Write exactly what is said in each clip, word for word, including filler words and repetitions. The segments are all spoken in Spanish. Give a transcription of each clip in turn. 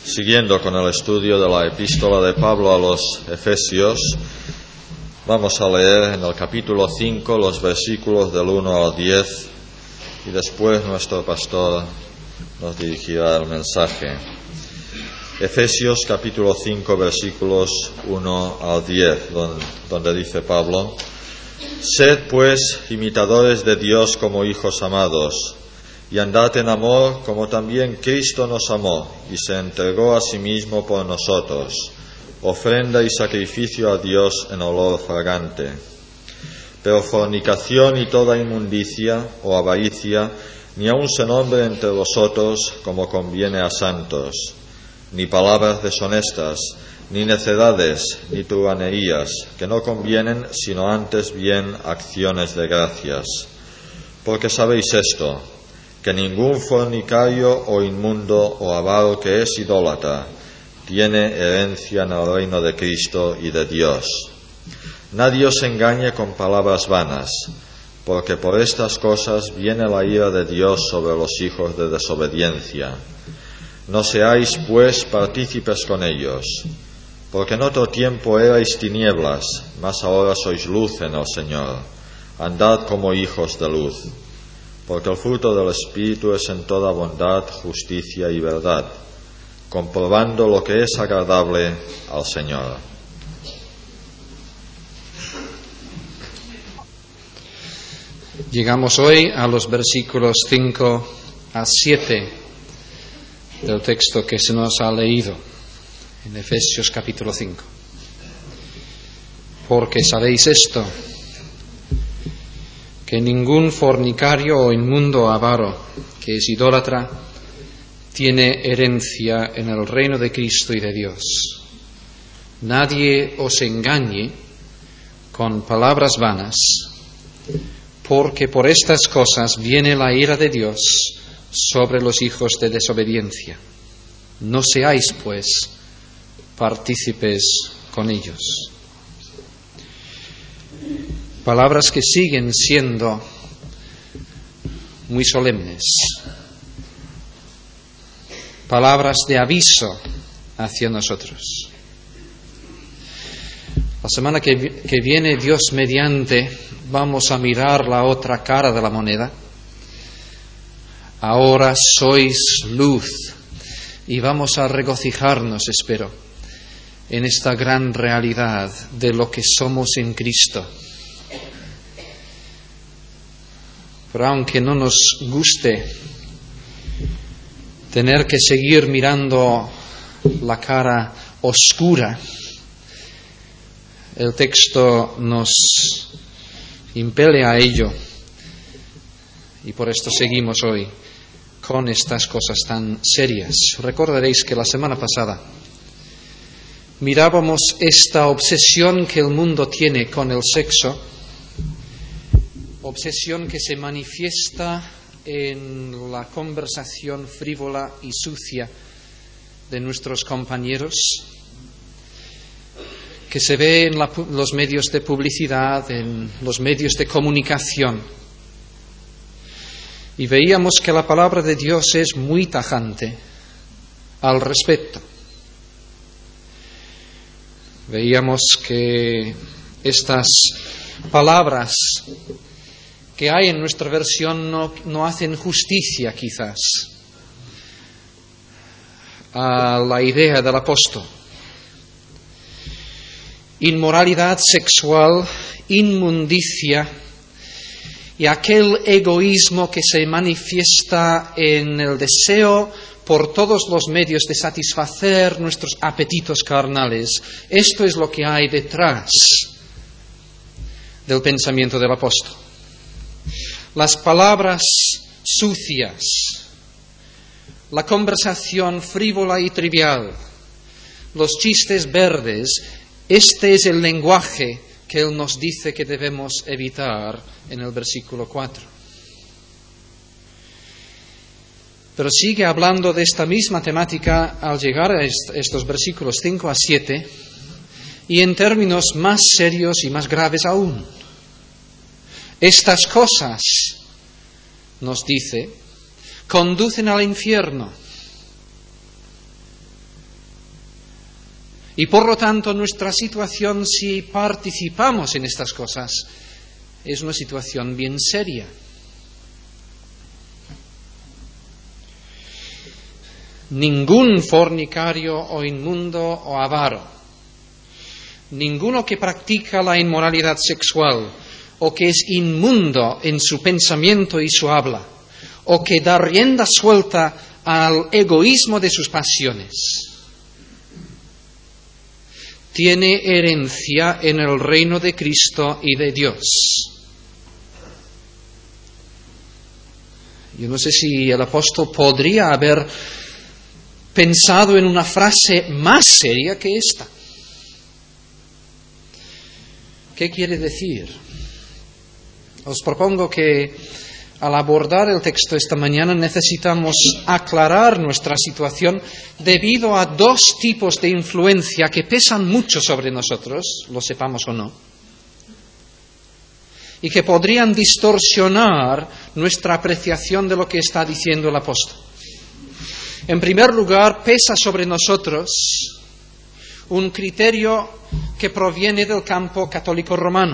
Siguiendo con el estudio de la epístola de Pablo a los Efesios, vamos a leer en el capítulo cinco los versículos del uno al diez y después nuestro pastor nos dirigirá el mensaje. Efesios capítulo cinco versículos uno al diez, donde, donde dice Pablo: Sed pues imitadores de Dios como hijos amados, y andad en amor como también Cristo nos amó y se entregó a sí mismo por nosotros, ofrenda y sacrificio a Dios en olor fragante. Pero fornicación y toda inmundicia o avaricia ni aun se nombre entre vosotros como conviene a santos, ni palabras deshonestas, ni necedades, ni truhanerías, que no convienen, sino antes bien acciones de gracias. Porque sabéis esto, que ningún fornicario o inmundo o avaro que es idólatra tiene herencia en el reino de Cristo y de Dios. Nadie os engañe con palabras vanas, porque por estas cosas viene la ira de Dios sobre los hijos de desobediencia. No seáis, pues, partícipes con ellos, porque en otro tiempo erais tinieblas, mas ahora sois luz en el Señor. Andad como hijos de luz. Porque el fruto del Espíritu es en toda bondad, justicia y verdad, comprobando lo que es agradable al Señor. Llegamos hoy a los versículos cinco a siete del texto que se nos ha leído en Efesios capítulo cinco. Porque sabéis esto, que ningún fornicario o inmundo avaro que es idólatra tiene herencia en el reino de Cristo y de Dios. Nadie os engañe con palabras vanas, porque por estas cosas viene la ira de Dios sobre los hijos de desobediencia. No seáis, pues, partícipes con ellos. Palabras que siguen siendo muy solemnes. Palabras de aviso hacia nosotros. La semana que, que viene, Dios mediante, vamos a mirar la otra cara de la moneda. Ahora sois luz y vamos a regocijarnos, espero, en esta gran realidad de lo que somos en Cristo. Pero aunque no nos guste tener que seguir mirando la cara oscura, el texto nos impele a ello y por esto seguimos hoy con estas cosas tan serias. Recordaréis que la semana pasada mirábamos esta obsesión que el mundo tiene con el sexo, obsesión que se manifiesta en la conversación frívola y sucia de nuestros compañeros, que se ve en la, los medios de publicidad, en los medios de comunicación. Y veíamos que la palabra de Dios es muy tajante al respecto. Veíamos que estas palabras que hay en nuestra versión no, no hacen justicia, quizás, a la idea del apóstol. Inmoralidad sexual, inmundicia y aquel egoísmo que se manifiesta en el deseo por todos los medios de satisfacer nuestros apetitos carnales. Esto es lo que hay detrás del pensamiento del apóstol. Las palabras sucias, la conversación frívola y trivial, los chistes verdes, este es el lenguaje que él nos dice que debemos evitar en el versículo cuatro. Pero sigue hablando de esta misma temática al llegar a est- estos versículos cinco a siete y en términos más serios y más graves aún. Estas cosas, nos dice, conducen al infierno. Y por lo tanto nuestra situación, si participamos en estas cosas, es una situación bien seria. Ningún fornicario o inmundo o avaro, ninguno que practica la inmoralidad sexual o que es inmundo en su pensamiento y su habla, o que da rienda suelta al egoísmo de sus pasiones, tiene herencia en el reino de Cristo y de Dios. Yo no sé si el apóstol podría haber pensado en una frase más seria que esta. ¿Qué quiere decir? Os propongo que al abordar el texto esta mañana necesitamos aclarar nuestra situación debido a dos tipos de influencia que pesan mucho sobre nosotros, lo sepamos o no, y que podrían distorsionar nuestra apreciación de lo que está diciendo el apóstol. En primer lugar, pesa sobre nosotros un criterio que proviene del campo católico romano.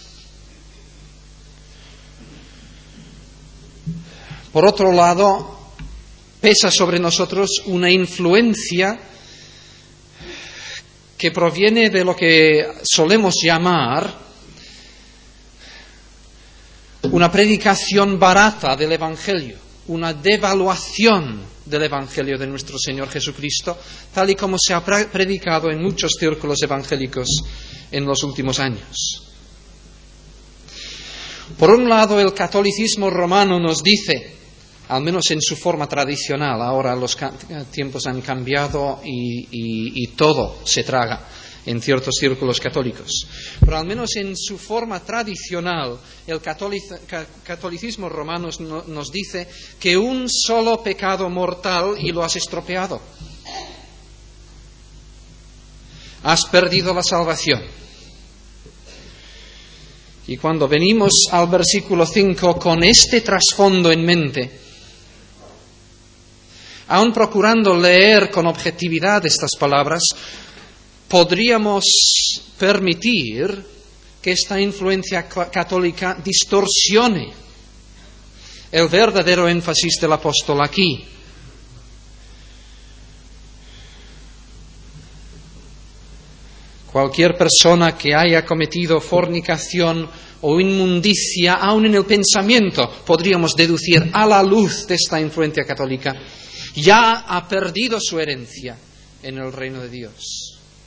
Por otro lado, pesa sobre nosotros una influencia que proviene de lo que solemos llamar una predicación barata del Evangelio, una devaluación del Evangelio de nuestro Señor Jesucristo, tal y como se ha predicado en muchos círculos evangélicos en los últimos años. Por un lado, el catolicismo romano nos dice, al menos en su forma tradicional, ahora los tiempos han cambiado y, y, y todo se traga en ciertos círculos católicos, pero al menos en su forma tradicional, el catolicismo romano nos dice que un solo pecado mortal y lo has estropeado. Has perdido la salvación. Y cuando venimos al versículo cinco con este trasfondo en mente, aun procurando leer con objetividad estas palabras, podríamos permitir que esta influencia católica distorsione el verdadero énfasis del apóstol aquí. Cualquier persona que haya cometido fornicación o inmundicia, aun en el pensamiento, podríamos deducir a la luz de esta influencia católica, ya ha perdido su herencia en el reino de Dios.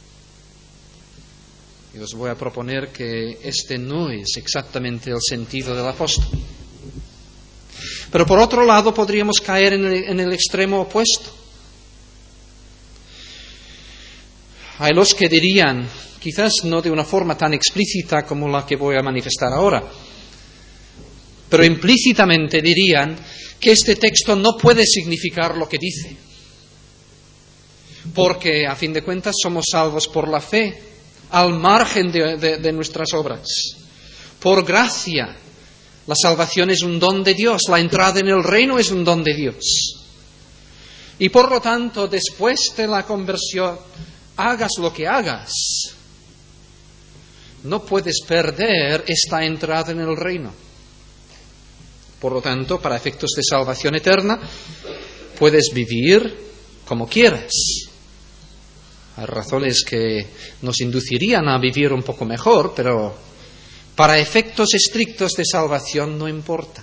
Y os voy a proponer que este no es exactamente el sentido del apóstol. Pero por otro lado podríamos caer en el, en el extremo opuesto. Hay los que dirían, quizás no de una forma tan explícita como la que voy a manifestar ahora, pero implícitamente dirían que este texto no puede significar lo que dice, porque a fin de cuentas somos salvos por la fe, al margen de, de, de nuestras obras. Por gracia, la salvación es un don de Dios, la entrada en el reino es un don de Dios. Y por lo tanto, después de la conversión, hagas lo que hagas, no puedes perder esta entrada en el reino. Por lo tanto, para efectos de salvación eterna, puedes vivir como quieras. Hay razones que nos inducirían a vivir un poco mejor, pero para efectos estrictos de salvación no importa.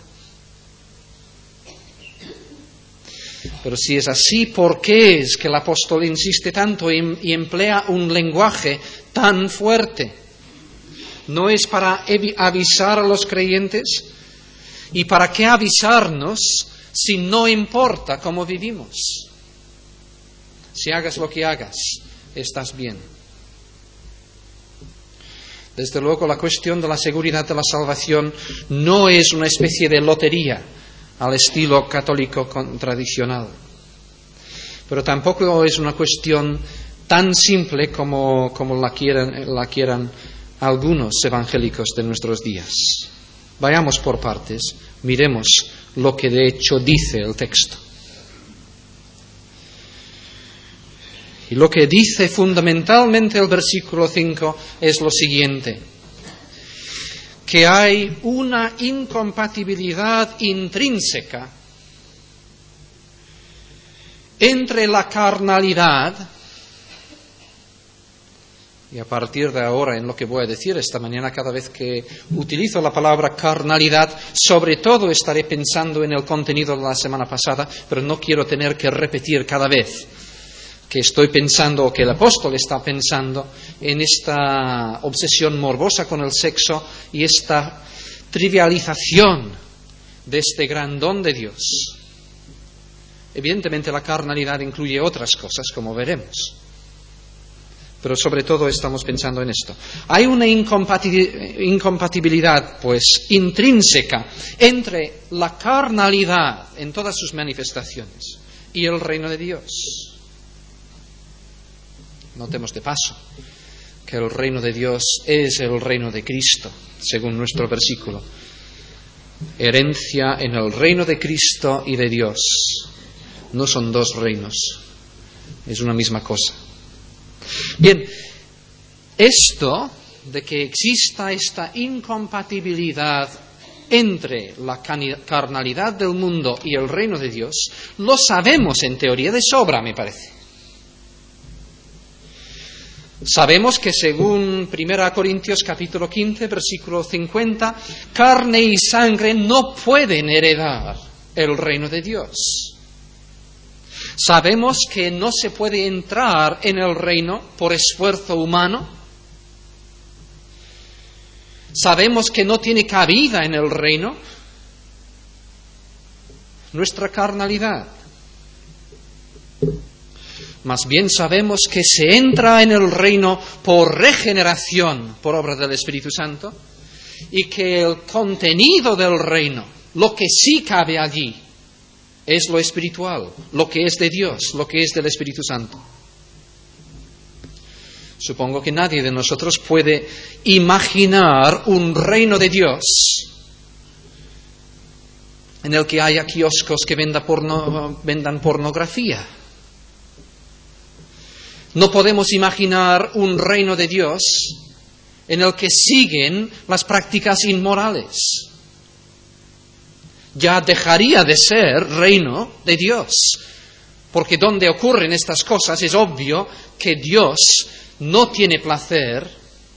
Pero si es así, ¿por qué es que el apóstol insiste tanto y, y emplea un lenguaje tan fuerte? ¿No es para avisar a los creyentes? ¿Y para qué avisarnos si no importa cómo vivimos? Si hagas lo que hagas, estás bien. Desde luego, la cuestión de la seguridad de la salvación no es una especie de lotería al estilo católico tradicional. Pero tampoco es una cuestión tan simple como, como la quieran, la quieran algunos evangélicos de nuestros días. Vayamos por partes, miremos lo que de hecho dice el texto. Y lo que dice fundamentalmente el versículo cinco es lo siguiente: que hay una incompatibilidad intrínseca entre la carnalidad, y a partir de ahora en lo que voy a decir esta mañana, cada vez que utilizo la palabra carnalidad, sobre todo estaré pensando en el contenido de la semana pasada, pero no quiero tener que repetir cada vez que estoy pensando o que el apóstol está pensando en esta obsesión morbosa con el sexo y esta trivialización de este gran don de Dios. Evidentemente la carnalidad incluye otras cosas, como veremos. Pero sobre todo estamos pensando en esto. Hay una incompatibilidad, pues, intrínseca entre la carnalidad en todas sus manifestaciones y el reino de Dios. Notemos de paso que el reino de Dios es el reino de Cristo, según nuestro versículo. Herencia en el reino de Cristo y de Dios. No son dos reinos, es una misma cosa. Bien, esto de que exista esta incompatibilidad entre la carnalidad del mundo y el reino de Dios, lo sabemos en teoría de sobra, me parece. Sabemos que según primera Corintios capítulo quince, versículo cincuenta, carne y sangre no pueden heredar el reino de Dios. Sabemos que no se puede entrar en el reino por esfuerzo humano. Sabemos que no tiene cabida en el reino nuestra carnalidad. Más bien sabemos que se entra en el reino por regeneración, por obra del Espíritu Santo, y que el contenido del reino, lo que sí cabe allí, es lo espiritual, lo que es de Dios, lo que es del Espíritu Santo. Supongo que nadie de nosotros puede imaginar un reino de Dios en el que haya kioscos que venda porno, vendan pornografía. No podemos imaginar un reino de Dios en el que siguen las prácticas inmorales. Ya dejaría de ser reino de Dios, porque donde ocurren estas cosas es obvio que Dios no tiene placer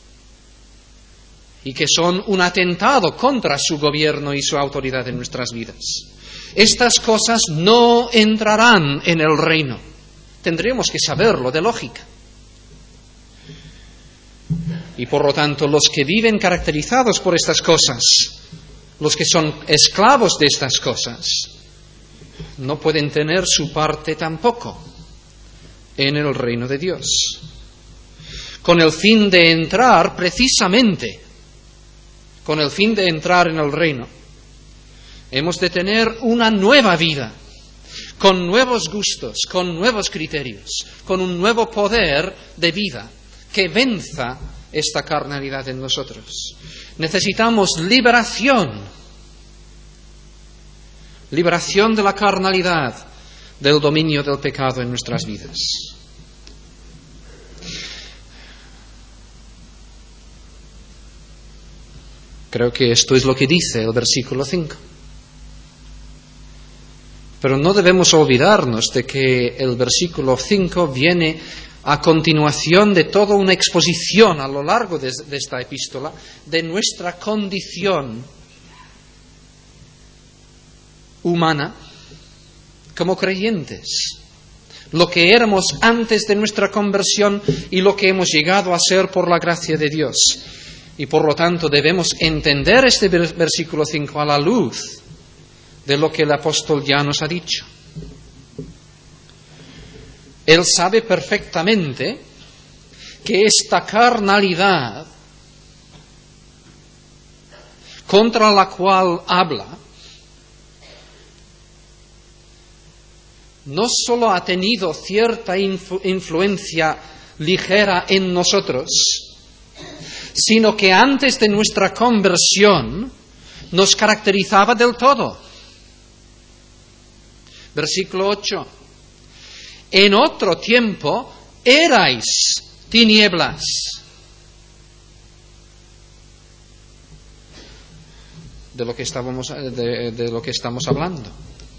y que son un atentado contra su gobierno y su autoridad en nuestras vidas. Estas cosas no entrarán en el reino. Tendríamos que saberlo de lógica. Y por lo tanto, los que viven caracterizados por estas cosas, los que son esclavos de estas cosas, no pueden tener su parte tampoco en el reino de Dios. Con el fin de entrar, precisamente, con el fin de entrar en el reino, hemos de tener una nueva vida, con nuevos gustos, con nuevos criterios, con un nuevo poder de vida que venza esta carnalidad en nosotros. Necesitamos liberación, liberación de la carnalidad, del dominio del pecado en nuestras vidas. Creo que esto es lo que dice el versículo cinco. Pero no debemos olvidarnos de que el versículo cinco viene a continuación de toda una exposición a lo largo de, de esta epístola de nuestra condición humana como creyentes, lo que éramos antes de nuestra conversión y lo que hemos llegado a ser por la gracia de Dios. Y por lo tanto debemos entender este versículo cinco a la luz de lo que el apóstol ya nos ha dicho. Él sabe perfectamente que esta carnalidad contra la cual habla no solo ha tenido cierta influ- influencia ligera en nosotros, sino que antes de nuestra conversión nos caracterizaba del todo. Versículo ocho. En otro tiempo erais tinieblas. De lo que estábamos, de, de lo que estamos hablando.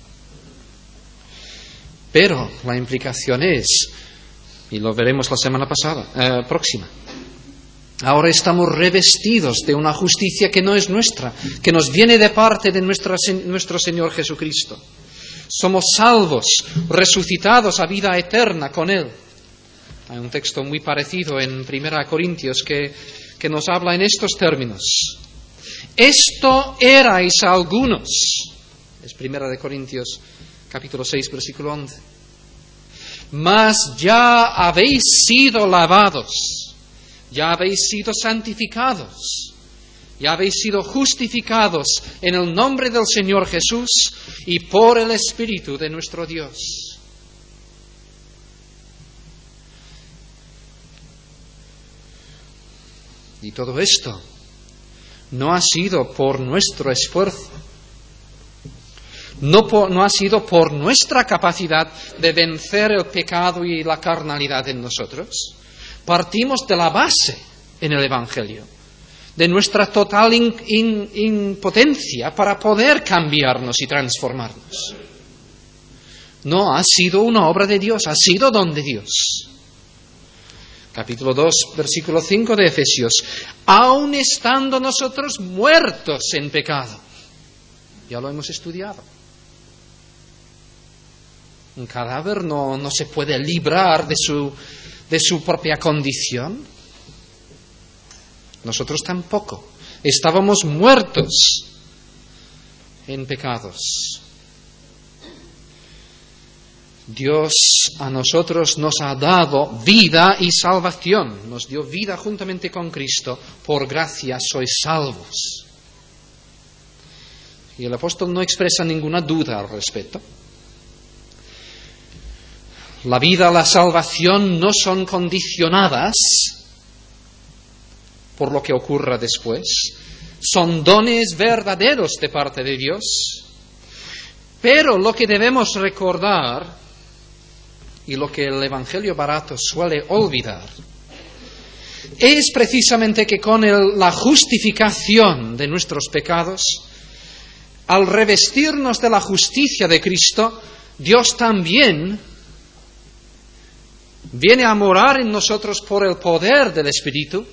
Pero la implicación es, y lo veremos la semana pasada, eh, próxima, ahora estamos revestidos de una justicia que no es nuestra, que nos viene de parte de nuestra, nuestro Señor Jesucristo. Somos salvos, resucitados a vida eterna con Él. Hay un texto muy parecido en Primera Corintios que, que nos habla en estos términos. Esto erais algunos. Es Primera de Corintios, capítulo seis, versículo once. Mas ya habéis sido lavados, ya habéis sido santificados, ya habéis sido justificados en el nombre del Señor Jesús y por el Espíritu de nuestro Dios. Y todo esto no ha sido por nuestro esfuerzo, no, por, no ha sido por nuestra capacidad de vencer el pecado y la carnalidad en nosotros. Partimos de la base en el Evangelio, de nuestra total in, in, impotencia para poder cambiarnos y transformarnos. No ha sido una obra de Dios, ha sido don de Dios. Capítulo dos, versículo cinco de Efesios. Aun estando nosotros muertos en pecado. Ya lo hemos estudiado. Un cadáver no, no se puede librar de su, de su propia condición. Nosotros tampoco. Estábamos muertos en pecados. Dios a nosotros nos ha dado vida y salvación. Nos dio vida juntamente con Cristo. Por gracia sois salvos. Y el apóstol no expresa ninguna duda al respecto. La vida, la salvación no son condicionadas por lo que ocurra después. Son dones verdaderos de parte de Dios. Pero lo que debemos recordar, y lo que el Evangelio barato suele olvidar, es precisamente que con el, la justificación de nuestros pecados, al revestirnos de la justicia de Cristo, Dios también viene a morar en nosotros por el poder del Espíritu,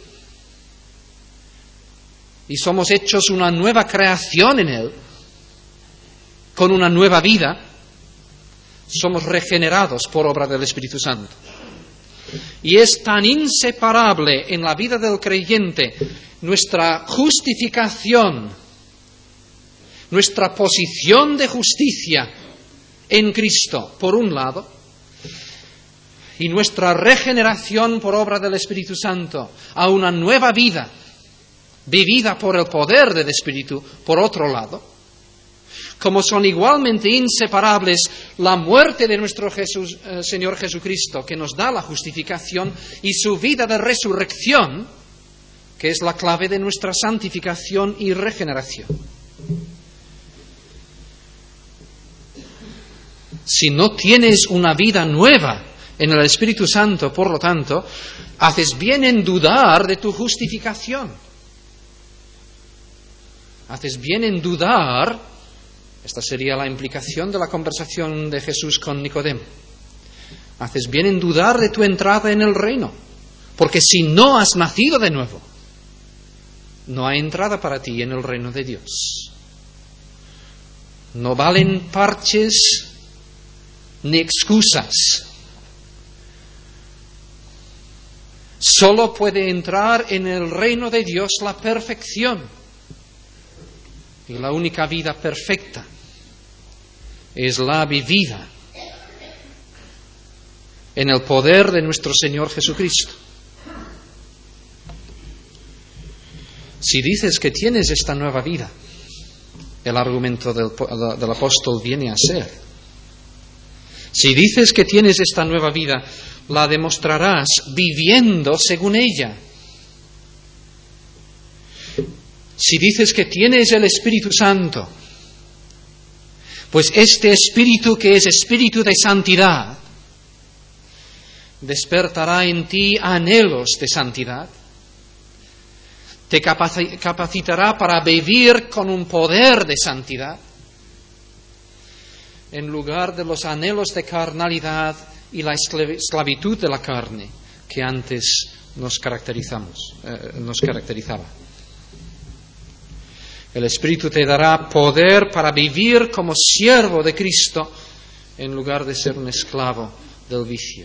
y somos hechos una nueva creación en Él, con una nueva vida. Somos regenerados por obra del Espíritu Santo. Y es tan inseparable en la vida del creyente nuestra justificación, nuestra posición de justicia en Cristo, por un lado, y nuestra regeneración por obra del Espíritu Santo a una nueva vida, vivida por el poder del Espíritu, por otro lado. Como son igualmente inseparables la muerte de nuestro Jesús, eh, Señor Jesucristo, que nos da la justificación, y su vida de resurrección, que es la clave de nuestra santificación y regeneración. Si no tienes una vida nueva en el Espíritu Santo, por lo tanto, haces bien en dudar de tu justificación. Haces bien en dudar. Esta sería la implicación de la conversación de Jesús con Nicodemo. Haces bien en dudar de tu entrada en el reino, porque si no has nacido de nuevo, no hay entrada para ti en el reino de Dios. No valen parches ni excusas. Solo puede entrar en el reino de Dios la perfección. Y la única vida perfecta es la vivida en el poder de nuestro Señor Jesucristo. Si dices que tienes esta nueva vida, el argumento del, del apóstol viene a ser: si dices que tienes esta nueva vida, la demostrarás viviendo según ella. Si dices que tienes el Espíritu Santo, pues este Espíritu, que es Espíritu de santidad, despertará en ti anhelos de santidad, te capacitará para vivir con un poder de santidad, en lugar de los anhelos de carnalidad y la esclavitud de la carne que antes nos caracterizamos, eh, nos caracterizaba. El Espíritu te dará poder para vivir como siervo de Cristo en lugar de ser un esclavo del vicio.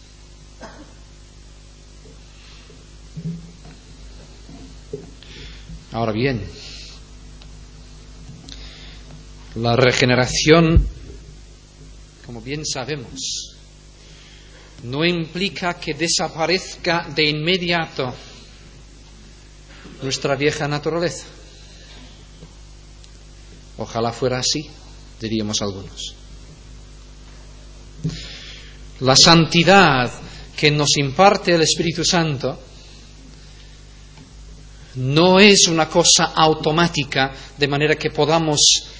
Ahora bien, la regeneración, como bien sabemos, no implica que desaparezca de inmediato nuestra vieja naturaleza. Ojalá fuera así, diríamos algunos. La santidad que nos imparte el Espíritu Santo no es una cosa automática, de manera que podamos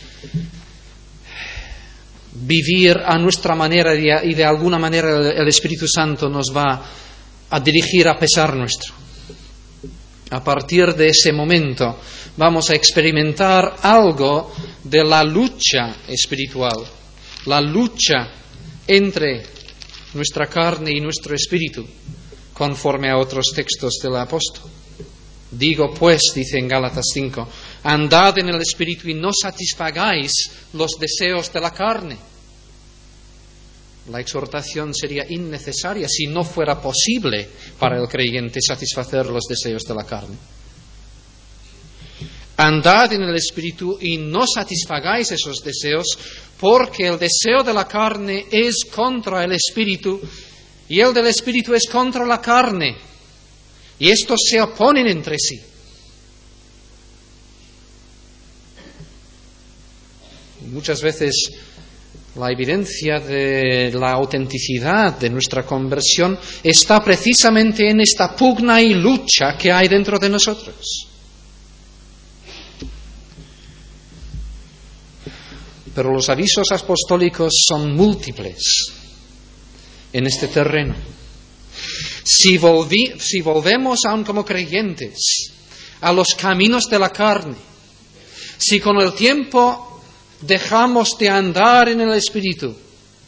vivir a nuestra manera y de alguna manera el Espíritu Santo nos va a dirigir a pesar nuestro. A partir de ese momento vamos a experimentar algo de la lucha espiritual, la lucha entre nuestra carne y nuestro espíritu, conforme a otros textos del apóstol. Digo pues, dice en Gálatas cinco, andad en el Espíritu y no satisfagáis los deseos de la carne. La exhortación sería innecesaria si no fuera posible para el creyente satisfacer los deseos de la carne. Andad en el Espíritu y no satisfagáis esos deseos, porque el deseo de la carne es contra el Espíritu y el del Espíritu es contra la carne. Y estos se oponen entre sí. Muchas veces la evidencia de la autenticidad de nuestra conversión está precisamente en esta pugna y lucha que hay dentro de nosotros. Pero los avisos apostólicos son múltiples en este terreno. Si, volví, si volvemos aún como creyentes a los caminos de la carne, si con el tiempo dejamos de andar en el Espíritu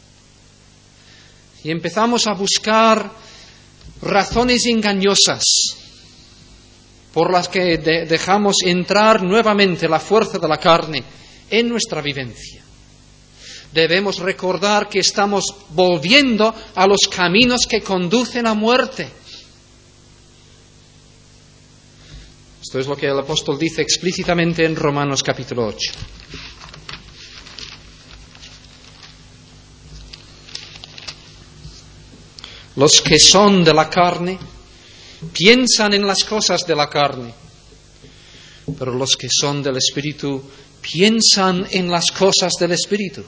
y empezamos a buscar razones engañosas por las que de, dejamos entrar nuevamente la fuerza de la carne en nuestra vivencia, debemos recordar que estamos volviendo a los caminos que conducen a muerte. Esto es lo que el apóstol dice explícitamente en Romanos capítulo ocho. Los que son de la carne piensan en las cosas de la carne, pero los que son del Espíritu piensan en las cosas del Espíritu.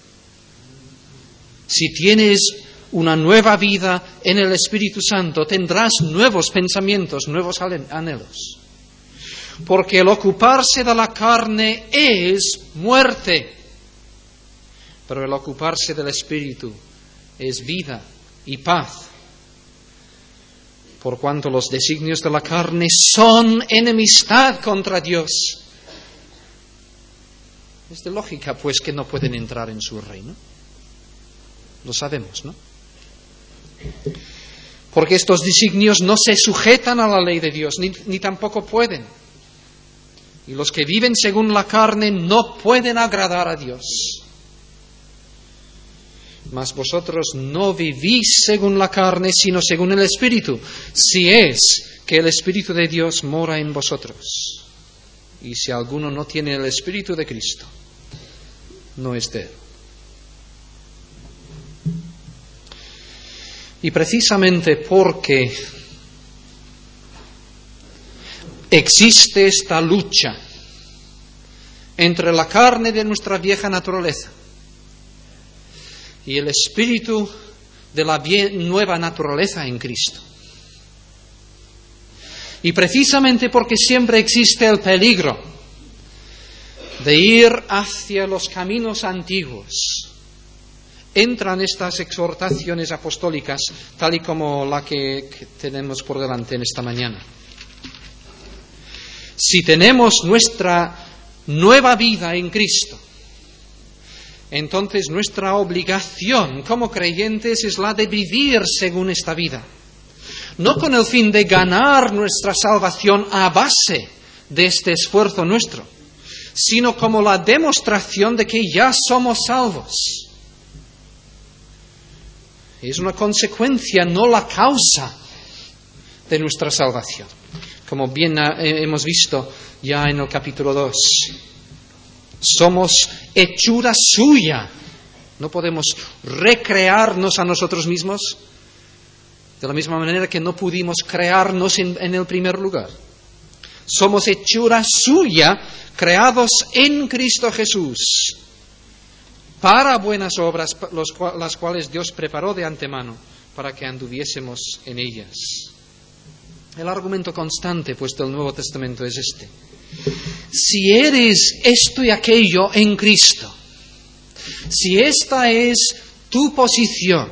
Si tienes una nueva vida en el Espíritu Santo, tendrás nuevos pensamientos, nuevos anhelos. Porque el ocuparse de la carne es muerte, pero el ocuparse del Espíritu es vida y paz. Por cuanto los designios de la carne son enemistad contra Dios. Es de lógica, pues, que no pueden entrar en su reino. Lo sabemos, ¿no? Porque estos designios no se sujetan a la ley de Dios, ni, ni tampoco pueden. Y los que viven según la carne no pueden agradar a Dios. Mas vosotros no vivís según la carne, sino según el Espíritu, si es que el Espíritu de Dios mora en vosotros. Y si alguno no tiene el Espíritu de Cristo, no es de él. Y precisamente porque existe esta lucha entre la carne de nuestra vieja naturaleza y el espíritu de la nueva naturaleza en Cristo, y precisamente porque siempre existe el peligro de ir hacia los caminos antiguos entran estas exhortaciones apostólicas, tal y como la que, que tenemos por delante en esta mañana. Si tenemos nuestra nueva vida en Cristo, entonces nuestra obligación como creyentes es la de vivir según esta vida, no con el fin de ganar nuestra salvación a base de este esfuerzo nuestro, sino como la demostración de que ya somos salvos. Es una consecuencia, no la causa de nuestra salvación, como bien hemos visto ya en el capítulo dos. Somos hechura suya. No podemos recrearnos a nosotros mismos de la misma manera que no pudimos crearnos en, en el primer lugar. Somos hechura suya, creados en Cristo Jesús, para buenas obras, los, las cuales Dios preparó de antemano para que anduviésemos en ellas. El argumento constante, pues, del Nuevo Testamento es este. Si eres esto y aquello en Cristo, si esta es tu posición,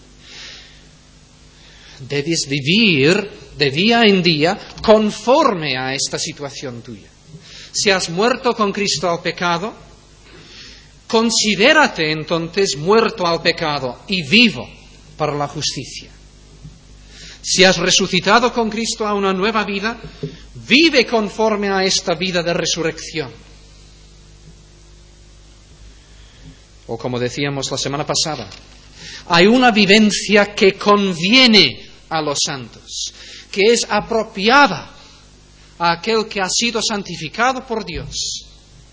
debes vivir de día en día conforme a esta situación tuya. Si has muerto con Cristo al pecado, considérate entonces muerto al pecado y vivo para la justicia. Si has resucitado con Cristo a una nueva vida, vive conforme a esta vida de resurrección. O como decíamos la semana pasada, hay una vivencia que conviene a los santos, que es apropiada a aquel que ha sido santificado por Dios.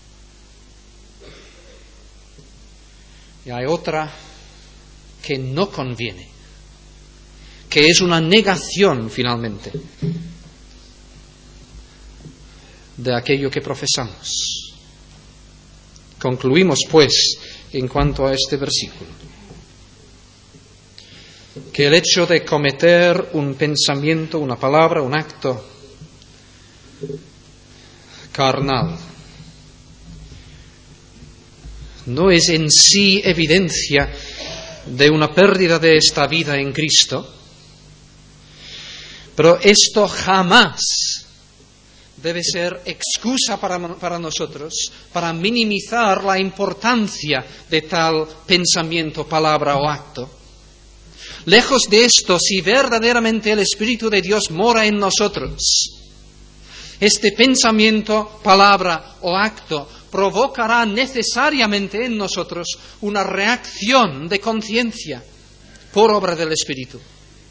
Y hay otra que no conviene, que es una negación finalmente de aquello que profesamos. Concluimos, pues, en cuanto a este versículo, que el hecho de cometer un pensamiento, una palabra, un acto carnal no es en sí evidencia de una pérdida de esta vida en Cristo, pero esto jamás debe ser excusa para, para nosotros para minimizar la importancia de tal pensamiento, palabra o acto. Lejos de esto, si verdaderamente el Espíritu de Dios mora en nosotros, este pensamiento, palabra o acto provocará necesariamente en nosotros una reacción de conciencia por obra del Espíritu,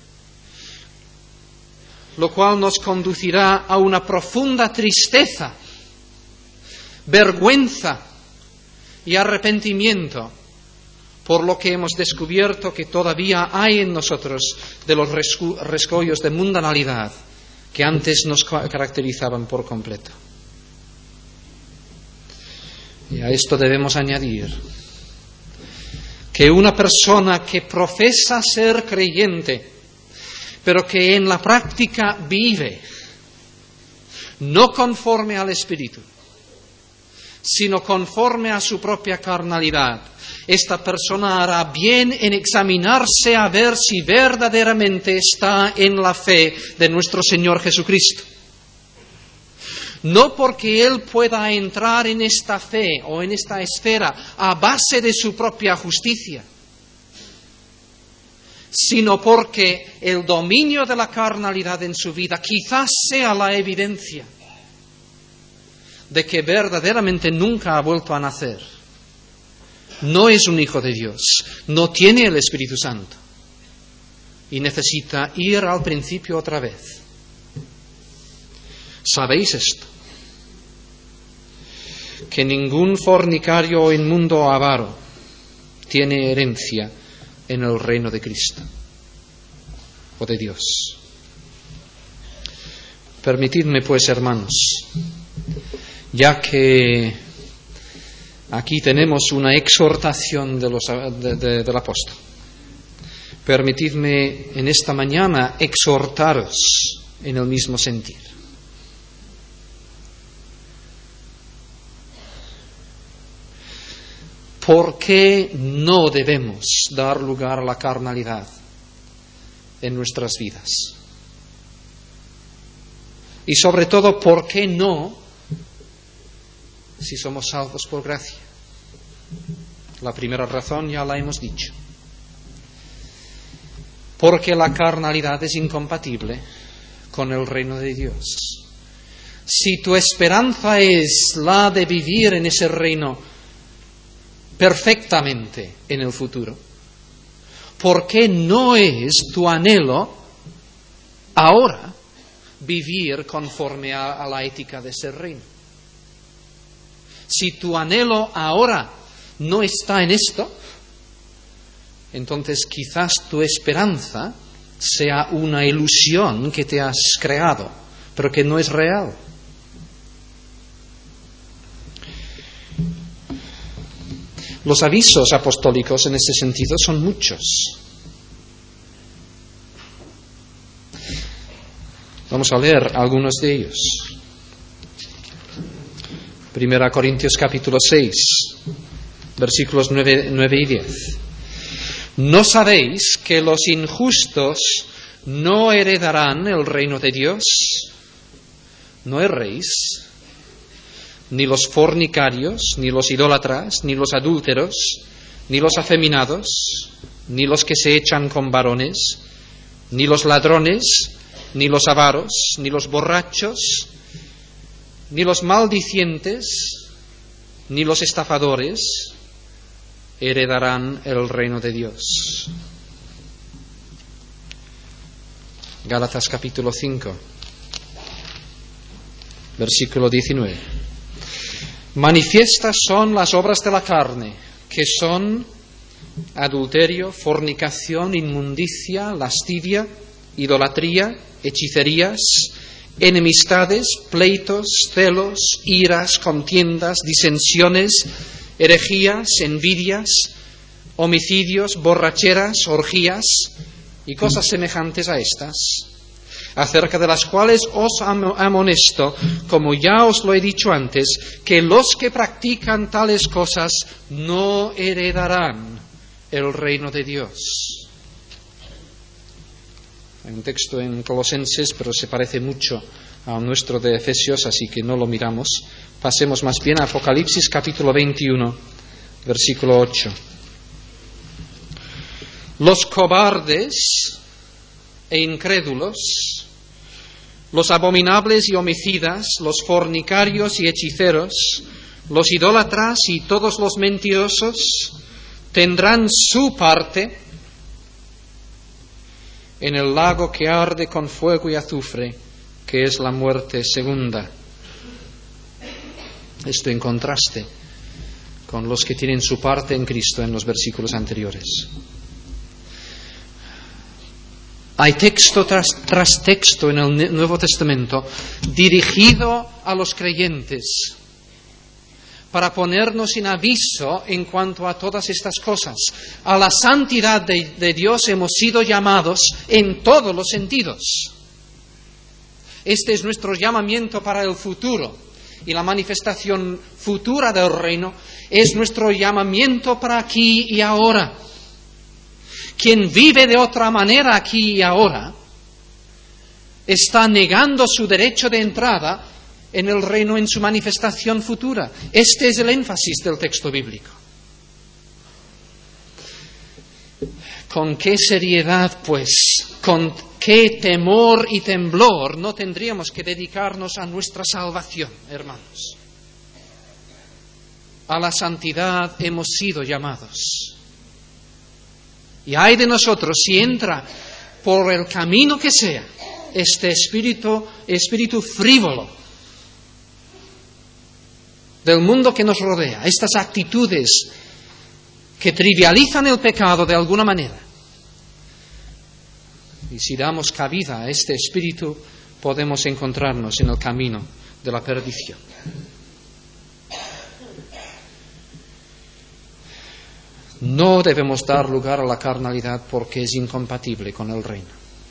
lo cual nos conducirá a una profunda tristeza, vergüenza y arrepentimiento por lo que hemos descubierto que todavía hay en nosotros de los rescollos de mundanalidad que antes nos caracterizaban por completo. Y a esto debemos añadir que una persona que profesa ser creyente, pero que en la práctica vive no conforme al Espíritu, sino conforme a su propia carnalidad, esta persona hará bien en examinarse a ver si verdaderamente está en la fe de nuestro Señor Jesucristo. No porque él pueda entrar en esta fe o en esta esfera a base de su propia justicia, sino porque el dominio de la carnalidad en su vida quizás sea la evidencia de que verdaderamente nunca ha vuelto a nacer. No es un hijo de Dios, no tiene el Espíritu Santo y necesita ir al principio otra vez. ¿Sabéis esto? Que ningún fornicario o inmundo o avaro tiene herencia en el reino de Cristo o de Dios. Permitidme, pues, hermanos, ya que aquí tenemos una exhortación de los, de, de, del apóstol, permitidme en esta mañana exhortaros en el mismo sentir. ¿por qué no debemos dar lugar a la carnalidad en nuestras vidas? Y sobre todo, ¿por qué no si somos salvos por gracia? La primera razón ya la hemos dicho. Porque la carnalidad es incompatible con el reino de Dios. Si tu esperanza es la de vivir en ese reino perfectamente en el futuro, ¿por qué no es tu anhelo ahora vivir conforme a, a la ética de ese reino? Si tu anhelo ahora no está en esto, entonces quizás tu esperanza sea una ilusión que te has creado, pero que no es real. Los avisos apostólicos en ese sentido son muchos. Vamos a leer algunos de ellos. Primera Corintios capítulo seis, versículos nueve, nueve y diez. ¿No sabéis que los injustos no heredarán el reino de Dios? No erréis, ni los fornicarios, ni los idólatras, ni los adúlteros, ni los afeminados, ni los que se echan con varones, ni los ladrones, ni los avaros, ni los borrachos, ni los maldicientes, ni los estafadores heredarán el reino de Dios. Gálatas capítulo cinco, versículo diecinueve. Manifiestas son las obras de la carne, que son adulterio, fornicación, inmundicia, lascivia, idolatría, hechicerías, enemistades, pleitos, celos, iras, contiendas, disensiones, herejías, envidias, homicidios, borracheras, orgías y cosas semejantes a estas, acerca de las cuales os amonesto, como ya os lo he dicho antes, que los que practican tales cosas no heredarán el reino de Dios. Hay un texto en Colosenses, pero se parece mucho a nuestro de Efesios, así que no lo miramos. Pasemos más bien a Apocalipsis capítulo veintiuno, versículo ocho. Los cobardes e incrédulos, los abominables y homicidas, los fornicarios y hechiceros, los idólatras y todos los mentirosos tendrán su parte en el lago que arde con fuego y azufre, que es la muerte segunda. Esto en contraste con los que tienen su parte en Cristo en los versículos anteriores. Hay texto tras, tras texto en el Nuevo Testamento dirigido a los creyentes para ponernos en aviso en cuanto a todas estas cosas. A la santidad de, de Dios hemos sido llamados en todos los sentidos. Este es nuestro llamamiento para el futuro, y la manifestación futura del reino es nuestro llamamiento para aquí y ahora. Quien vive de otra manera aquí y ahora está negando su derecho de entrada en el reino en su manifestación futura. Este es el énfasis del texto bíblico. ¿Con qué seriedad, pues, con qué temor y temblor no tendríamos que dedicarnos a nuestra salvación, hermanos? A la santidad hemos sido llamados. Y ay de nosotros si entra por el camino que sea este espíritu, espíritu frívolo del mundo que nos rodea, estas actitudes que trivializan el pecado de alguna manera. Y si damos cabida a este espíritu, podemos encontrarnos en el camino de la perdición. No debemos dar lugar a la carnalidad porque es incompatible con el reino.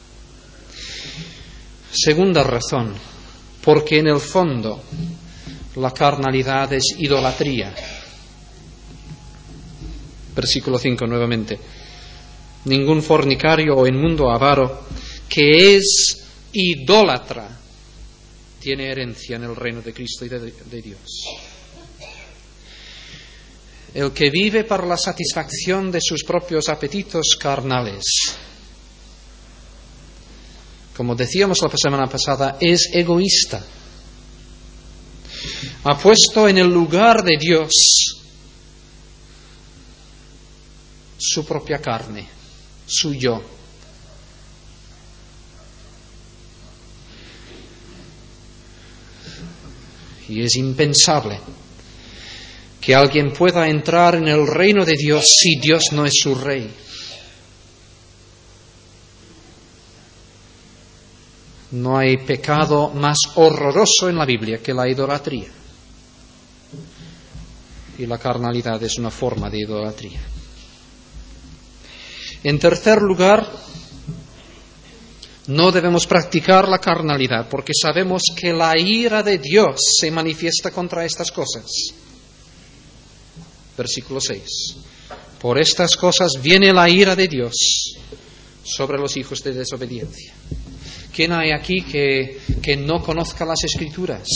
Segunda razón, porque en el fondo la carnalidad es idolatría. Versículo cinco nuevamente. Ningún fornicario o inmundo avaro que es idólatra tiene herencia en el reino de Cristo y de, de Dios. El que vive para la satisfacción de sus propios apetitos carnales, como decíamos la semana pasada, es egoísta. Ha puesto en el lugar de Dios su propia carne, su yo. Y es impensable que alguien pueda entrar en el reino de Dios si Dios no es su rey. No hay pecado más horroroso en la Biblia que la idolatría. Y la carnalidad es una forma de idolatría. En tercer lugar, no debemos practicar la carnalidad porque sabemos que la ira de Dios se manifiesta contra estas cosas. Versículo seis. Por estas cosas viene la ira de Dios sobre los hijos de desobediencia. ¿Quién hay aquí que, que no conozca las Escrituras?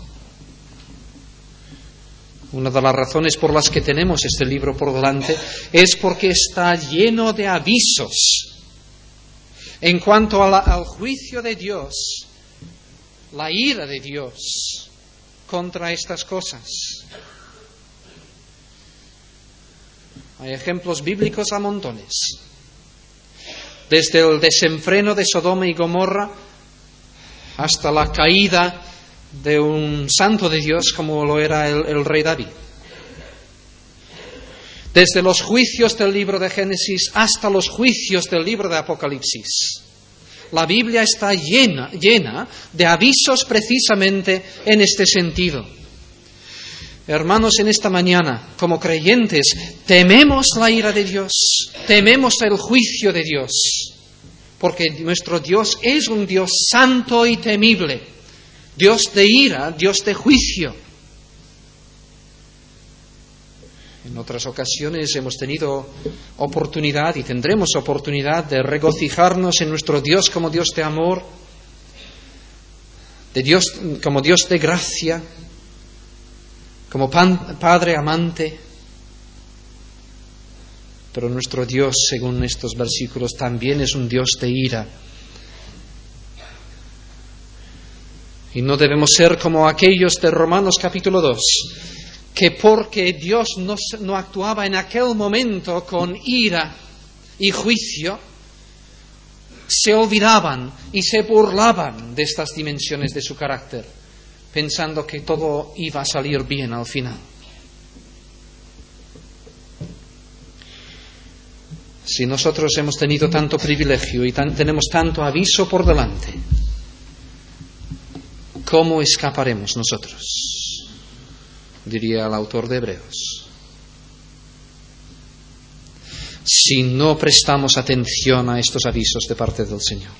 Una de las razones por las que tenemos este libro por delante es porque está lleno de avisos en cuanto a la, al juicio de Dios, la ira de Dios contra estas cosas. Hay ejemplos bíblicos a montones. Desde el desenfreno de Sodoma y Gomorra hasta la caída de un santo de Dios como lo era el, el rey David. Desde los juicios del libro de Génesis hasta los juicios del libro de Apocalipsis. La Biblia está llena, llena de avisos precisamente en este sentido. Hermanos, en esta mañana, como creyentes, tememos la ira de Dios, tememos el juicio de Dios, porque nuestro Dios es un Dios santo y temible, Dios de ira, Dios de juicio. En otras ocasiones hemos tenido oportunidad y tendremos oportunidad de regocijarnos en nuestro Dios como Dios de amor, de Dios como Dios de gracia, como pan, Padre amante. Pero nuestro Dios, según estos versículos, también es un Dios de ira. Y no debemos ser como aquellos de Romanos capítulo dos, que porque Dios no, no actuaba en aquel momento con ira y juicio, se olvidaban y se burlaban de estas dimensiones de su carácter, pensando que todo iba a salir bien al final. Si nosotros hemos tenido tanto privilegio y tan, tenemos tanto aviso por delante, ¿cómo escaparemos nosotros? Diría el autor de Hebreos. Si no prestamos atención a estos avisos de parte del Señor.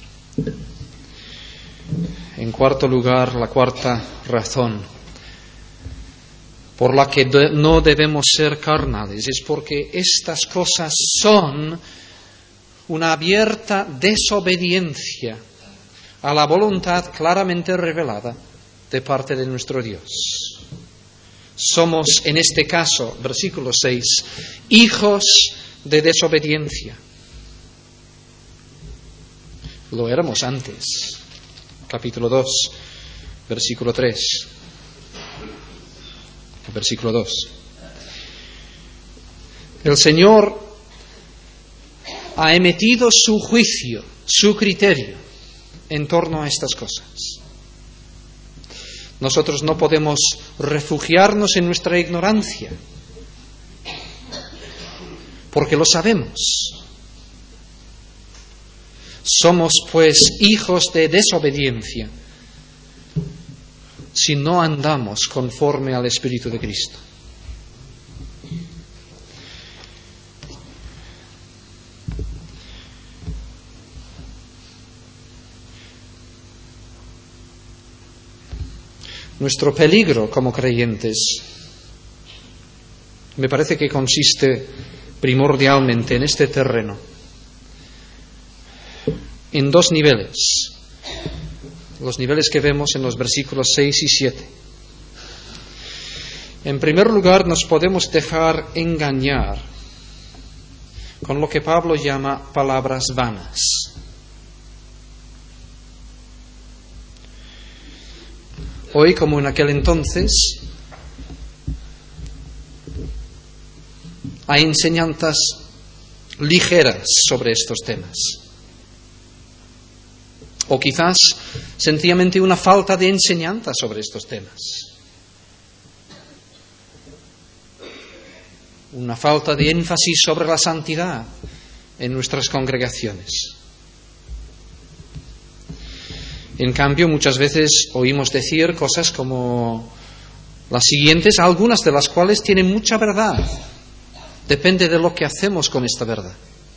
En cuarto lugar, la cuarta razón por la que de, no debemos ser carnales es porque estas cosas son una abierta desobediencia a la voluntad claramente revelada de parte de nuestro Dios. Somos, en este caso, versículo seis, hijos de desobediencia. Lo éramos antes. Capítulo dos, versículo tres. Versículo dos. El Señor ha emitido su juicio, su criterio en torno a estas cosas. Nosotros no podemos refugiarnos en nuestra ignorancia, porque lo sabemos. Somos, pues, hijos de desobediencia si no andamos conforme al Espíritu de Cristo. Nuestro peligro como creyentes me parece que consiste primordialmente en este terreno en dos niveles, los niveles que vemos en los versículos seis y siete. En primer lugar, nos podemos dejar engañar con lo que Pablo llama palabras vanas. Hoy, como en aquel entonces, hay enseñanzas ligeras sobre estos temas. O quizás sencillamente una falta de enseñanza sobre estos temas. Una falta de énfasis sobre la santidad en nuestras congregaciones. En cambio, muchas veces oímos decir cosas como las siguientes, algunas de las cuales tienen mucha verdad. Depende de lo que hacemos con esta verdad.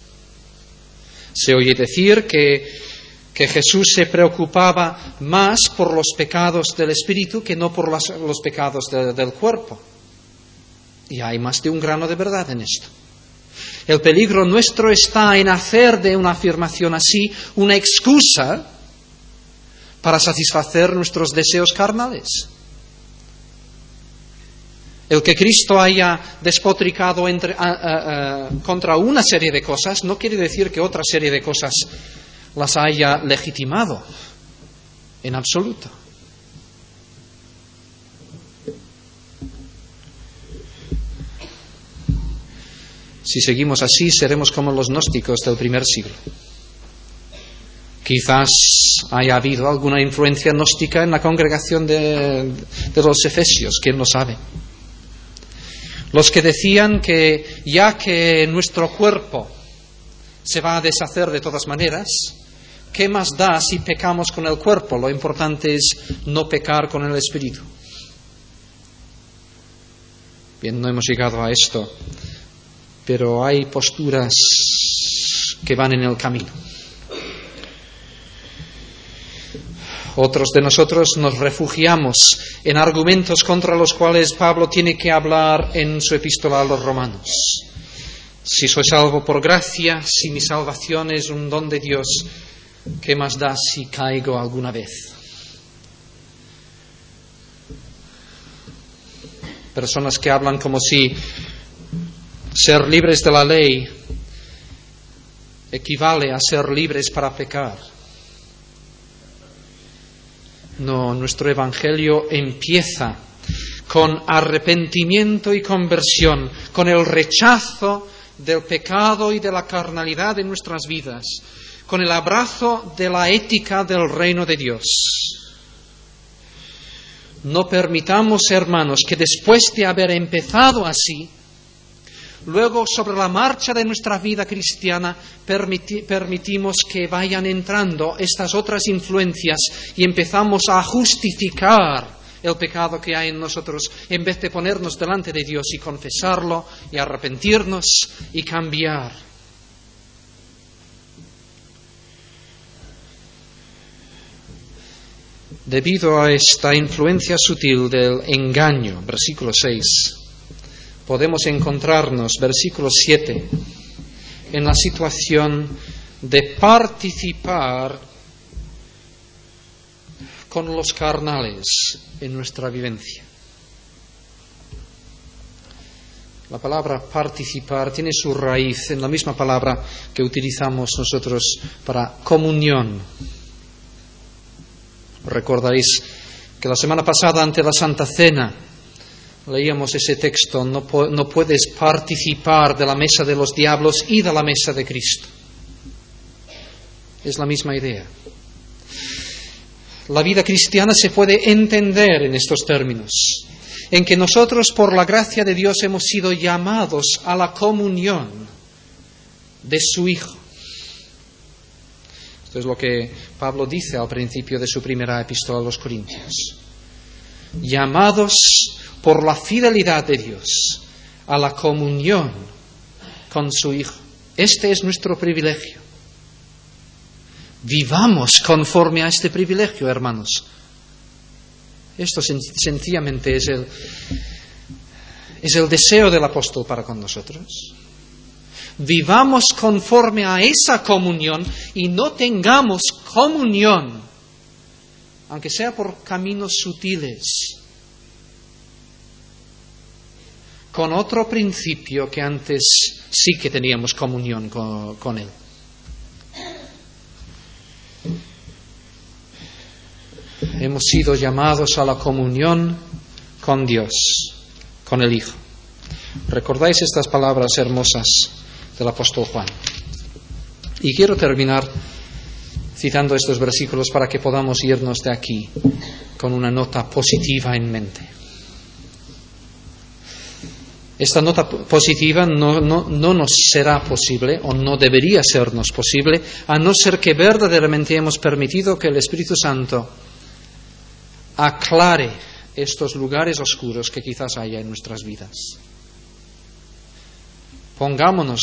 Se oye decir que, que Jesús se preocupaba más por los pecados del espíritu que no por las, los pecados de, del cuerpo. Y hay más de un grano de verdad en esto. El peligro nuestro está en hacer de una afirmación así una excusa para satisfacer nuestros deseos carnales. El que Cristo haya despotricado entre, a, a, a, contra una serie de cosas no quiere decir que otra serie de cosas las haya legitimado en absoluto. Si seguimos así, seremos como los gnósticos del primer siglo. Quizás haya habido alguna influencia gnóstica en la congregación de, de los efesios, quién lo sabe. Los que decían que ya que nuestro cuerpo se va a deshacer de todas maneras, ¿qué más da si pecamos con el cuerpo? Lo importante es no pecar con el espíritu. Bien, no hemos llegado a esto, pero hay posturas que van en el camino. Otros de nosotros nos refugiamos en argumentos contra los cuales Pablo tiene que hablar en su epístola a los romanos. Si soy salvo por gracia, si mi salvación es un don de Dios, ¿qué más da si caigo alguna vez? Personas que hablan como si ser libres de la ley equivale a ser libres para pecar. No, nuestro evangelio empieza con arrepentimiento y conversión, con el rechazo del pecado y de la carnalidad en nuestras vidas, con el abrazo de la ética del reino de Dios. No permitamos, hermanos, que después de haber empezado así, luego sobre la marcha de nuestra vida cristiana permiti- permitimos que vayan entrando estas otras influencias y empezamos a justificar el pecado que hay en nosotros en vez de ponernos delante de Dios y confesarlo y arrepentirnos y cambiar. Debido a esta influencia sutil del engaño, versículo seis, podemos encontrarnos, versículo siete, en la situación de participar con los carnales en nuestra vivencia. La palabra participar tiene su raíz en la misma palabra que utilizamos nosotros para comunión. Recordaréis que la semana pasada, ante la Santa Cena, leíamos ese texto, no, po- no puedes participar de la mesa de los diablos y de la mesa de Cristo. Es la misma idea. La vida cristiana se puede entender en estos términos, en que nosotros por la gracia de Dios hemos sido llamados a la comunión de su Hijo. Esto es lo que Pablo dice al principio de su primera epístola a los Corintios. Llamados por la fidelidad de Dios a la comunión con su Hijo. Este es nuestro privilegio. Vivamos conforme a este privilegio, hermanos. Esto sen- sencillamente es el, es el deseo del apóstol para con nosotros. vivamos conforme a esa comunión y no tengamos comunión, aunque sea por caminos sutiles, con otro principio que antes sí que teníamos comunión con, con Él. Hemos sido llamados a la comunión con Dios, con el Hijo. ¿Recordáis estas palabras hermosas del apóstol Juan? Y quiero terminar citando estos versículos para que podamos irnos de aquí con una nota positiva en mente. Esta nota positiva no, no, no nos será posible, o no debería sernos posible, a no ser que verdaderamente hemos permitido que el Espíritu Santo aclare estos lugares oscuros que quizás haya en nuestras vidas. Pongámonos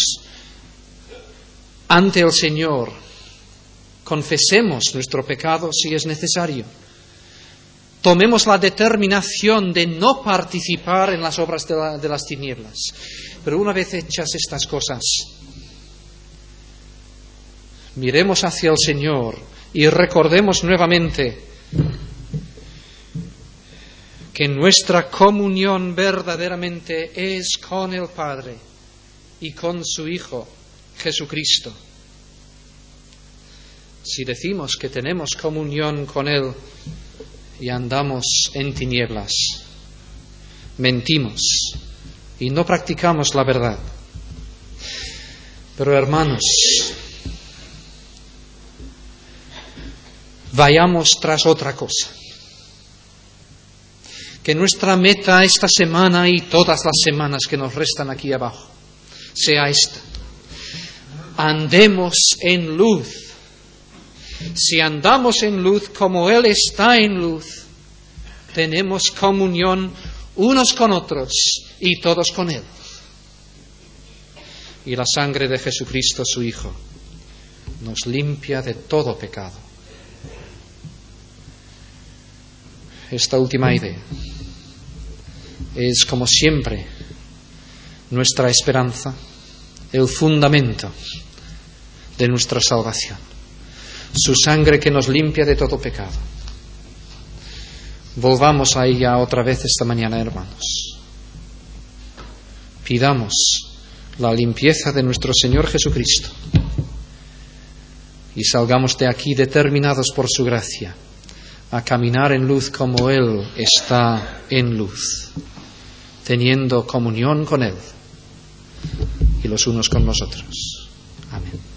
ante el Señor, confesemos nuestro pecado si es necesario. Tomemos la determinación de no participar en las obras de, la, de las tinieblas. Pero una vez hechas estas cosas, miremos hacia el Señor y recordemos nuevamente que nuestra comunión verdaderamente es con el Padre y con su Hijo, Jesucristo. Si decimos que tenemos comunión con Él y andamos en tinieblas, mentimos y no practicamos la verdad. Pero hermanos, vayamos tras otra cosa. Que nuestra meta esta semana y todas las semanas que nos restan aquí abajo sea esta: andemos en luz. Si andamos en luz como Él está en luz, tenemos comunión unos con otros y todos con Él. Y la sangre de Jesucristo, su Hijo, nos limpia de todo pecado. Esta última idea es, como siempre, nuestra esperanza, el fundamento de nuestra salvación. Su sangre que nos limpia de todo pecado. Volvamos a ella otra vez esta mañana, hermanos. Pidamos la limpieza de nuestro Señor Jesucristo y salgamos de aquí determinados por su gracia a caminar en luz como Él está en luz, teniendo comunión con Él y los unos con los otros. Amén.